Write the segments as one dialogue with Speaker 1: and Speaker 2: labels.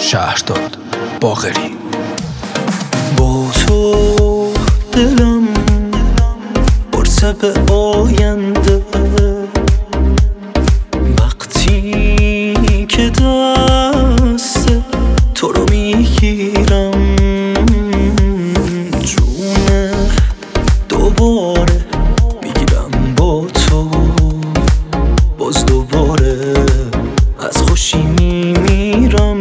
Speaker 1: شهرداد باقری.
Speaker 2: با تو دلم پرسه آینده، وقتی که دست تو رو میگیرم جونه دوباره میگیرم با تو، باز دوباره از خوشی میمیرم.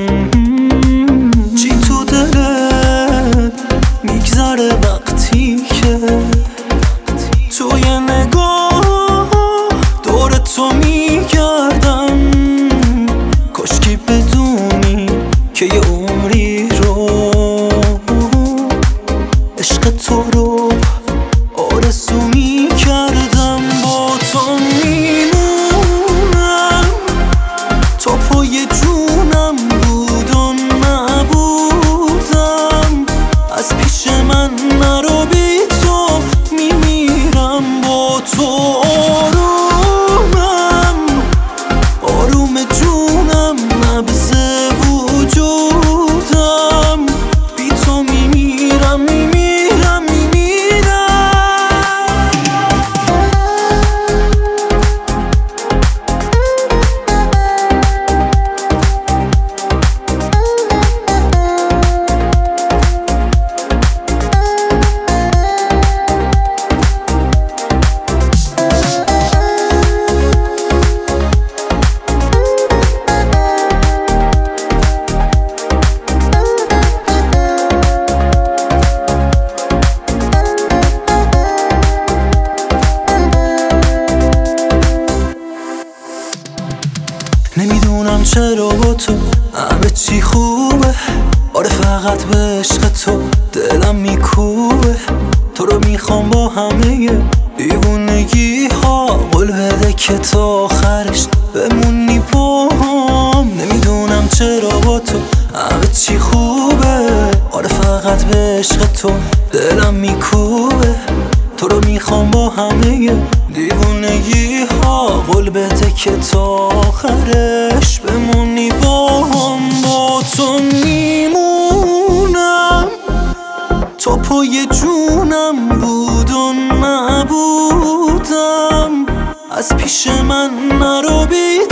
Speaker 2: چی تو دلت میگذره وقتی که توی نگاه دور تو میگردم؟ کاشکی بدونی که یه عمری رو عشق تو رو آرزو میکردم. با تو میمونم تا پای جونم بود و نبودم، از پیش من نرو بی تو میمیرم. با تو آرومم، آروم جونم، نبض وجودم، بی تو میمیرم میمیرم میمیرم. نمیدونم چرا با تو همه چی خوبه، آره فقط به عشق تو دلم میکوبه. تو رو میخوام با همه دیوونگی ها، قول بده که تا آخرش بمونی با هم. نمیدونم چرا با تو همه چی خوبه، آره فقط به عشق تو دلم میکوبه. تو رو میخوام با همه دیوونگی ها، قول بده که تا آخرش بمونی با هم. با تو میمونم تا پای جونم بود و نبودم، از پیش من نرو بی